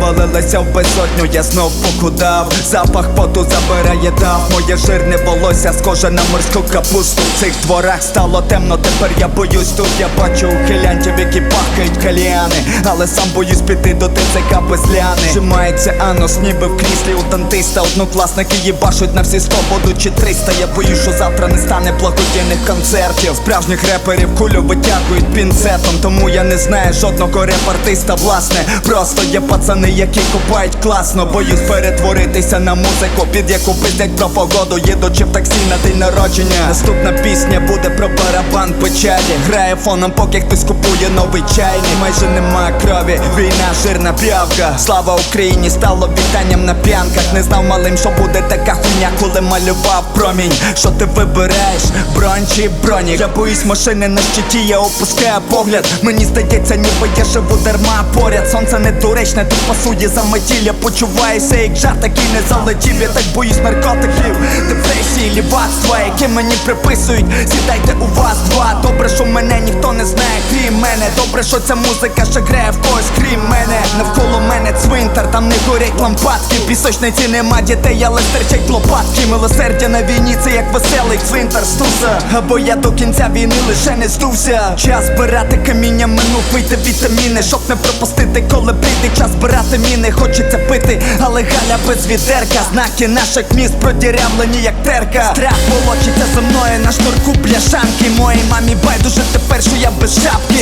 провалилася в безодню, я знов похудав. Запах поту забирає дав. Моє жирне волосся схоже на морську капусту. В цих дворах стало темно, тепер я боюсь. Тут я бачу ухилянтів, які пахають кальяни, але сам боюсь піти до ТЦК без ляни. Вжимається анус, ніби в кріслі у дантиста. Однокласники їбашуть на всі 100, будучи 300. Я боюсь, що завтра не стане благодійних концертів. Справжніх реперів кулю витягують пінцетом, тому я не знаю жодного реп-артиста, власне. Просто є пацани, які купають класно. Боюсь перетворитися на музику, під яку пиздять про погоду, їдучи в таксі на день народження. Наступна пісня буде про барабан печалі. Грає фоном, поки хтось купує новий чайник. Майже нема крові, війна, жирна п'явка. Слава Україні стало вітанням на п'янках. Не знав малим, що буде така хуйня, коли малював промінь. Що ти вибираєш, бронь чи бронік? Я боюсь машини на щиті, я опускаю погляд. Мені здається, ніби я живу дарма поряд. Сонце недоречне, тут пасує за метілля. Почуваюся як жарт, який не залетів. Я так боюсь наркотиків, депресії, лівацтва, які мені приписують. Сідайте у вас два. Добре, що мене ніхто не знає, крім мене. Добре, що ця музика ще грає в когось, крім мене. Навколо мене цвинтар, там не горять лампадки. В пісочниці нема дітей, але стирчать лопатки. Милосердя на війні, це як веселий цвинтар стуса. Або я до кінця війни лише не здувся. Час збирати каміння, минув вийти вітаміни, щоб не пропустити, коли прийде час збирати міни. Хочеться пити, але Галя без відерка. Знаки наших міст продірявлені як терка. Страх волочиться за мною на шнурку бляшанки. Моїй мамі байдуже тепер, що я без шапки.